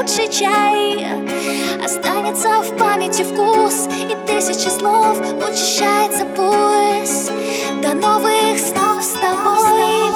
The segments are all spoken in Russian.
лучший чай. Останется в памяти вкус, и тысячи слов учащается пульс. До новых снов с тобой.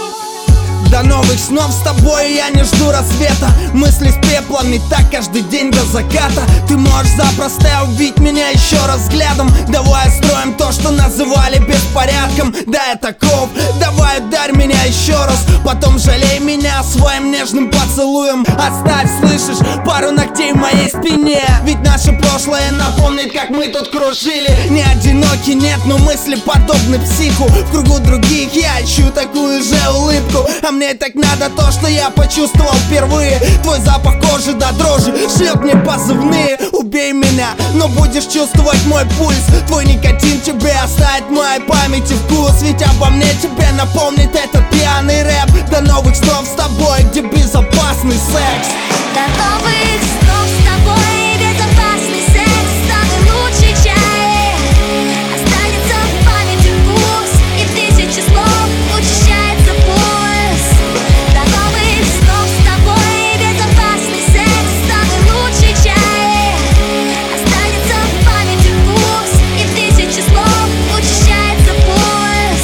До новых снов с тобой, я не жду рассвета. Мысли с пеплами так каждый день до заката. Ты можешь запросто убить меня еще раз взглядом. Давай строим то, что называли беспорядком. Да, я таков, давай ударь меня еще раз. Потом жалей меня своим нежным поцелуем. Оставь, слышишь, пару ногтей в моей спине. Ведь наше прошлое напомнит, как мы тут кружили. Не одиноки, нет, но мысли подобны психу. В кругу других я ищу такую же улыбку. А мне так надо то, что я почувствовал впервые. Твой запах кожи до дрожи шлет мне позывные. Убей меня, но будешь чувствовать мой пульс. Твой никотин тебе оставит в моей памяти вкус. Ведь обо мне тебе напомнит этот пьяный рэп. До новых снов с тобой, где безопасный секс. До новых снов с тобой, безопасный секс. Самый лучший чай. Останется в памяти вкус, и тысячи слов учащается пульс. До новых снов с тобой, безопасный секс. Самый лучший чай. Останется в памяти вкус, и тысячи слов учащается пульс.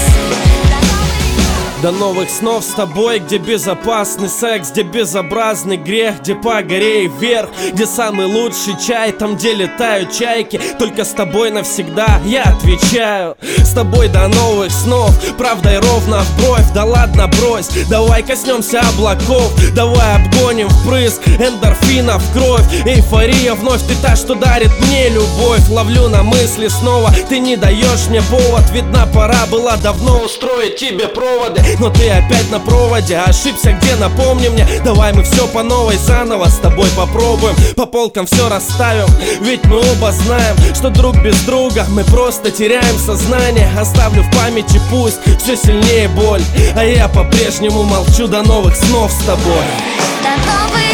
До новых снов с тобой, где безопасный секс, где безобразный грех, где погорей вверх, где самый лучший чай, там где летают чайки. Только с тобой навсегда, я отвечаю. С тобой до новых снов, правдой ровно в бровь. Да ладно, брось, давай коснемся облаков. Давай обгоним впрыск эндорфинов в кровь. Эйфория вновь, ты та, что дарит мне любовь. Ловлю на мысли снова, ты не даешь мне повод. Видно, пора была давно устроить тебе проводы, но ты опять на проводе. Ошибся где, напомни мне. Давай мы все по новой заново с тобой попробуем. По полкам все расставим, ведь мы оба знаем, что друг без друга мы просто теряем сознание. Оставлю в памяти пусть все сильнее боль, а я по-прежнему молчу. До новых снов с тобой. До новых